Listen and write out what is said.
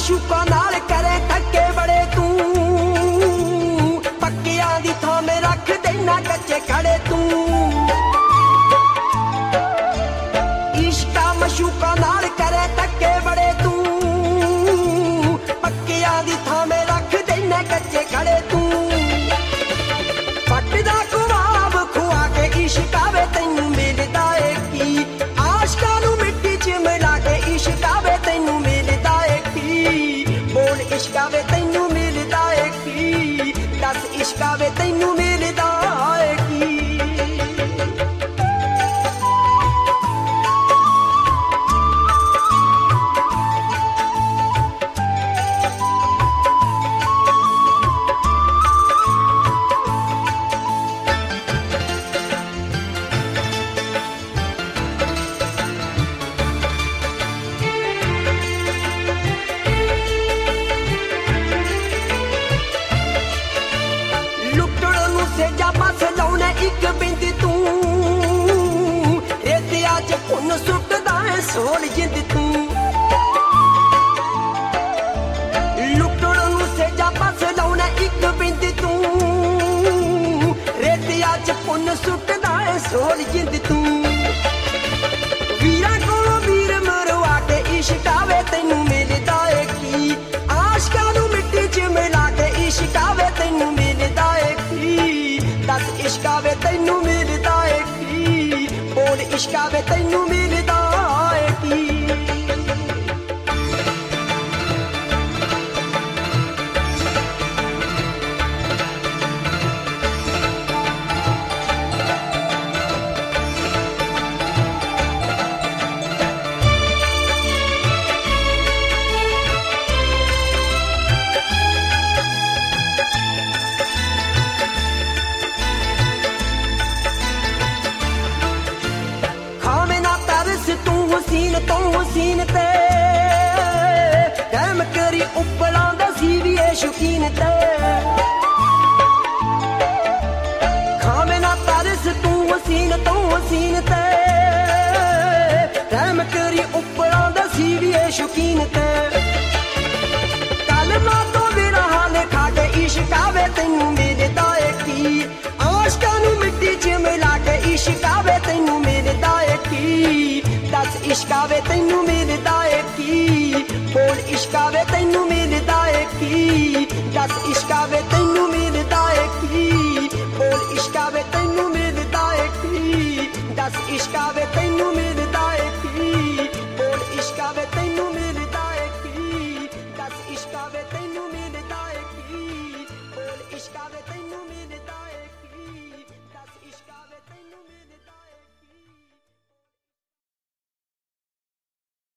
ਮਸ਼ੂਕਾਂ ਨਾਲ ਕਰੇ ਧੱਕੇ ਬੜੇ ਤੂੰ, ਪੱਕਿਆਂ ਦੀ ਥਾਂ ਮੇ ਰੱਖ ਦੇਣਾ ਕੱਚੇ ਖੜੇ ਤੂੰ। ਇਸ਼ਕਾਂ ਮਸ਼ੂਕਾਂ ਨਾਲ ਕਰੇ ਧੱਕੇ ਬੜੇ ਤੂੰ, ਪੱਕਿਆਂ ਦੀ ਥਾਂ ਮੇ ਰੱਖ ਦੇਣਾ ਕੱਚੇ ਖੜੇ ਤੂੰ। ਫੱਟਦਾ ਖੁਆਬ ਖੁਆ ਕੇ ਇਸ਼ਕ ਆਵੇ ਤੈਨੂੰ ਮਿਲਦਾ ਏ ਕੀ, ਆਸ਼ਕਾਂ ਨੂੰ ਮਿੱਟੀ ਚ ਮਿਲਾ ਕੇ ਇਸ਼ਕ ਆਵੇ ਤੈਨੂੰ ਮਿਲਦਾ ਏ ਕੀ। ਬੋਲ ਇਸ਼ਕ ਆਵੇ ਤੈਨੂੰ ਮਿਲਦਾ ਏ ਕੀ, ਦੱਸ ਇਸ਼ਕ ਆਵੇ ਤੈਨੂੰ ਮਿਲਦਾ ਏ ਕੀ। ਸੇਜਾ ਪਾਸ ਲਾਉਣਾ ਇੱਕ ਬਿੰਦ ਤੂੰ, ਰੇਤਿਆਂ ਚ ਖੂਨ ਸੁੱਟਦਾ ਏ ਸੋਲ ਜਿੰਦ ਤੂੰ। ਲੁੱਟਣ ਨੂੰ ਸੇਜਾ ਪਾਸ ਲਾਉਣਾ ਇੱਕ ਬਿੰਦ ਤੂੰ, ਰੇਤਿਆਂ ਚ ਖੂਨ ਸੁੱਟਦਾ ਏ ਸੋਲ ਜਿੰਦ ਤੂੰ। ਵੀਰਾਂ ਕੋਲੋਂ ਵੀਰ ਮਰਵਾ ਕੇ ਇਸ਼ਕ ਆਵੇ ਤੈਨੂੰ ਮਿਲਦਾ ਏ ਕੀ, ਆਸ਼ਕਾਂ ਨੂੰ ਮਿੱਟੀ ਚ ਮਿਲਾ ਕੇ ਇਸ਼ਕ ਆਵੇ ਤੈਨੂੰ ਮਿਲਦਾ ਏ ਕੀ। ਦੱਸ ਇਸ਼ਕ ਆਵੇ ਤੈਨੂੰ ਮਿਲਦਾ ਏ ਕੀ, ਬੋਲ ਇਸ਼ਕ ਆਵੇ ਤੈਨੂੰ ਮਿਲਦਾ ਏ ਕੀ। ਹਸੀਨ ਤੋਂ ਹਸੀਨ ਤੇ ਰਹਿਮ ਕਰੀ ਉੱਪਲਾਂ ਦਾ ਸੀ ਵੀ ਇਹ ਸ਼ੌਕੀਨ ਤੇ। ਖਾਵੇਂ ਨਾ ਤਰਸ ਤੂੰ ਹਸੀਨ ਤੋਂ ਹਸੀਨ ਤੇ, ਰਹਿਮ ਕਰੀ ਉੱਪਲਾਂ ਦਾ ਸੀ ਵੀ ਇਹ ਸ਼ੌਕੀਨ ਤੇ। ਕਲਮਾਂ ਤੋਂ ਵਿਰਹਾ ਲਿਖਾ ਕੇ ਇਸ਼ਕ ਆਵੇ ਤੈਨੂੰ ਮਿਲਦਾ ਏ ਕੀ, ਆਸ਼ਕਾਂ ਨੂੰ ਮਿੱਟੀ ਚ ਮਿਲਾ ਕੇ ਇਸ਼ਕ ਆਵੇ ਤੈਨੂੰ ਮਿਲਦਾ ਏ ਕੀ। ਦੱਸ ਇਸ਼ਕ ਆਵੇ ਤੈਨੂੰ ਮਿਲਦਾ ਏ ਕੀ, ਬੋਲ ਇਸ਼ਕ ਆਵੇ ਤੈਨੂੰ ਮਿਲਦਾ ਏ ਕੀ। ਦੱਸ ਇਸ਼ਕ ਆਵੇ